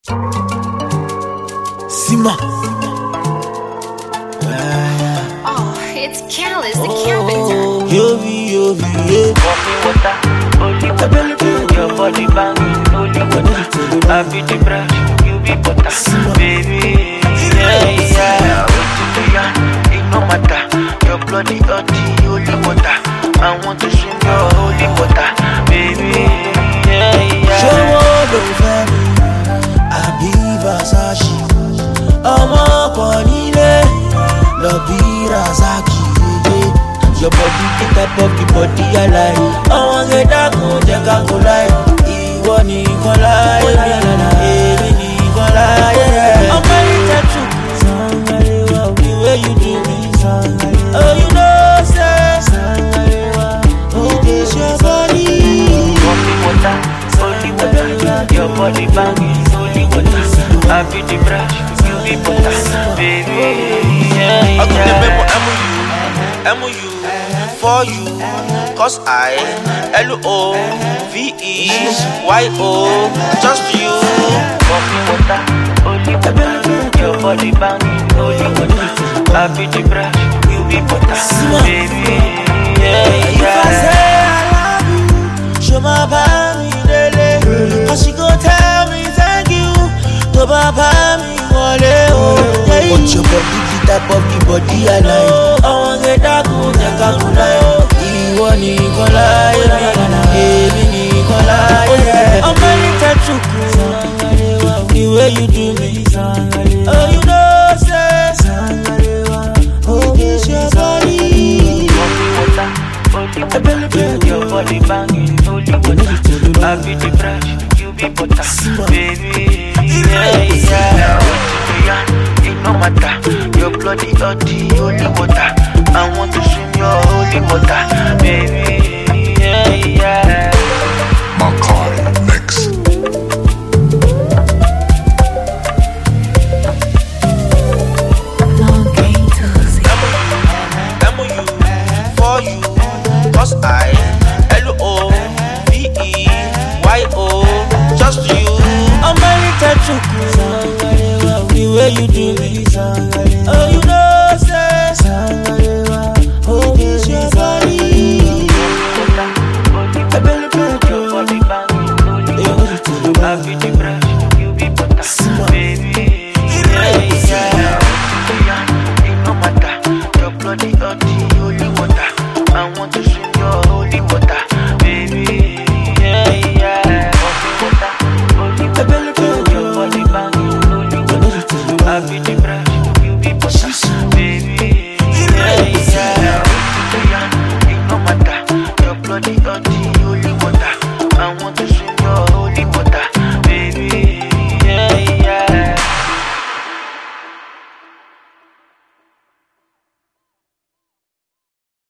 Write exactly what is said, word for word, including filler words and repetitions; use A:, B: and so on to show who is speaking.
A: Sima.
B: Oh, it's Callus, the carpenter.
A: Yovi, yovi, yeah.
C: Coffee water, only water. Your body banging, only water. I be the brush, you be butter, baby. Yeah, yeah. What to do ya? It no matter. Your bloody dirty, only water. I want to swim your holy water, baby. Yeah, yeah.
A: Show up over me. I be Versace. Ọmọ kan nílé, lọ bí Razaki. Your body the type of the body I like. Àwọn gẹ̀dá kan jẹ́ ká kó láì. Ìwọ nìkan láyé mi, èmi nìkan láyé rẹ̀. Ọmọ ìjà tù, the way you do me. Oh, you know say, it is your body.
C: Coffee water, only water. Your body banging, only water. I be the brush, you be butter, baby. Yeah,
D: I could
C: yeah.
D: remember M O U, M O U, for you, cause I, L O V E, Y O, just you.
C: Coffee water, only water. Your body banging, only water. I be the brush, you be butter, baby. Yeah,
A: If I
C: yeah.
A: say I love you, show my body daily. Cause she gon' tell me thank you. To baba mi wọlé o. But your body the type of the body I like. Àwọn gẹ̀dá kò jẹ́ ká kú láyé. Ìwọ nìkan láyé mi, èmi nìkan láyé rẹ̀. Ọmọ ní tẹ́tù kù, the way you do me. Oh, you know say, it is your body.
C: Coffee water, only water. Your body banging, only water. I be the brush, you be butter, baby. Yeah, yeah. What to do ya? It no matter. Your bloody dirty, holy water. I want to swim your holy water, baby. Yeah, yeah.
E: Makai Mix.
D: M O U, for you, cause I, L O V E, Y O, just you.
A: I'm ready to the way you do me.